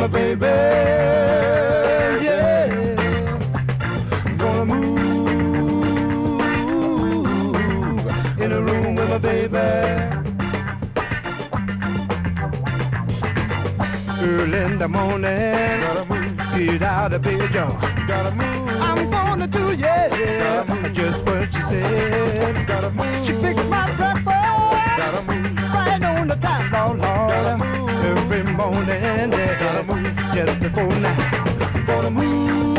my baby. Yeah, gonna move in a room with my baby. Early in the morning, gotta move. Get out of bed, y'all. Gotta move. I'm gonna do, yeah, just what she said. Gotta move. She fixed my breakfast. Gotta move. Right on the time, Lord, Lord. Gotta move. Every morning, yeah, gotta move. Just before night, gonna move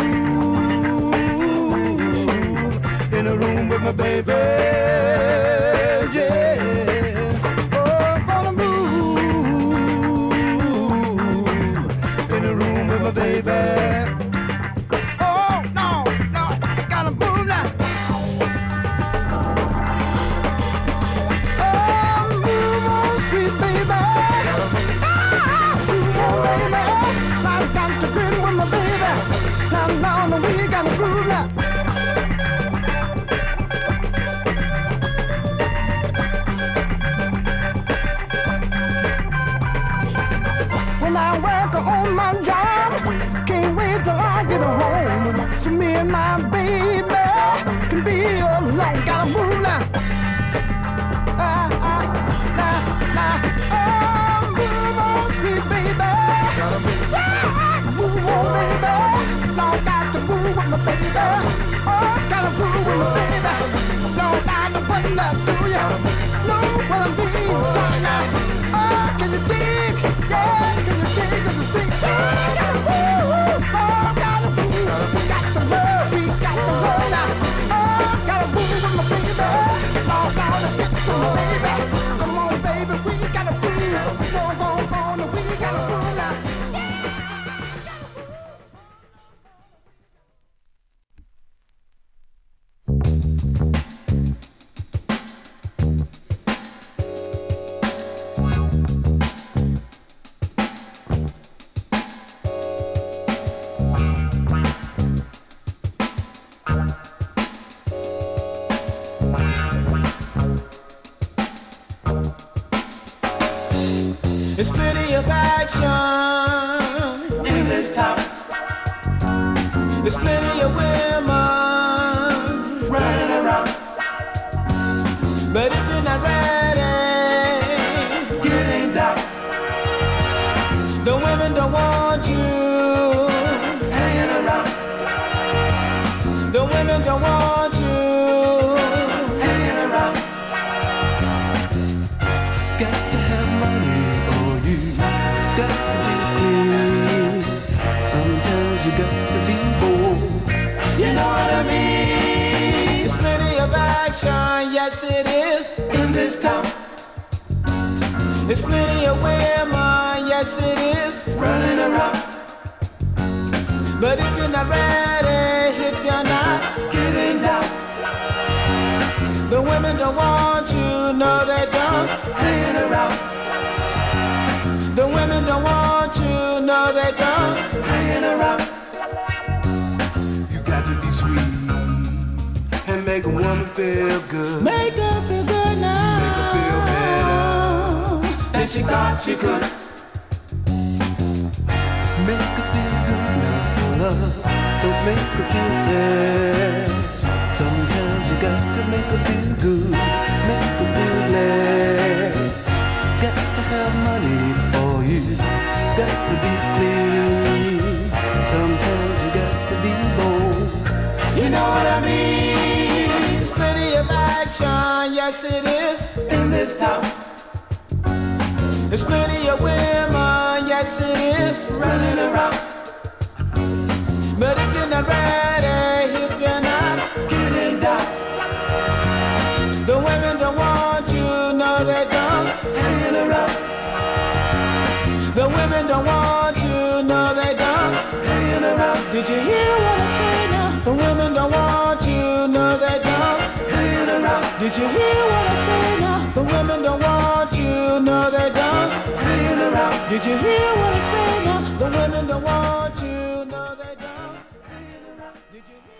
in a room with my baby. Yeah. Oh, gonna move in a room with my baby. Oh, no, gotta move now. Oh, move on, sweet baby. Move on, baby. I've got to grin with my baby. Now, we gotta groove now. When I work on my job, can't wait till I get home. So me and my baby can be alone. Gotta move now. Move on, sweet baby. Yeah, move on, baby. Now got to move with my baby. Oh, gotta move with my baby. No, I know what love to you. Know what I mean right now. Oh, can you dig? Yeah, can you dig? Can you see? Yeah, gotta move. Oh, gotta move. Got to love, we got to love now. Oh, gotta move with my baby. Oh, gotta hit to my baby. Come on, baby, we gotta move. Go, we gotta move now. There's plenty of action in this town. There's plenty of women running around. But if you're not ready, get in down. The women don't want you hanging around. The women don't want you hanging around. Got to have money. Got to be clean. Sometimes you got to be bold. You know what I mean? There's plenty of action, yes it is, in this town. There's plenty of women, yes it is, running around. But if you're not ready, if you're not getting down, the women don't want you, no they don't, hanging around. The women don't want you, no they don't, hanging around. You got to be sweet and make a woman feel good. Make her feel good now. Make her feel better than she thought she could. Make her feel good now for love. Don't make her feel sad. Sometimes you got to make her feel good. Make her feel glad. Got to have money for you. Got to be clean. Sometimes you got to be bold. You know what I mean? There's plenty of action, yes it is, in this town. There's plenty of women, yes it is, running around. But if you're not ready, if you're not getting down, the women don't want you, no they don't, hanging around. The women don't want you, no they don't, hanging around. Did you hear what I say now? The women don't want you, no they don't, hanging around. Did you hear what I say now? The women don't want you, no they don't, hanging around. Did you hear what I say now? The women don't want you, no they don't, hanging around. Did you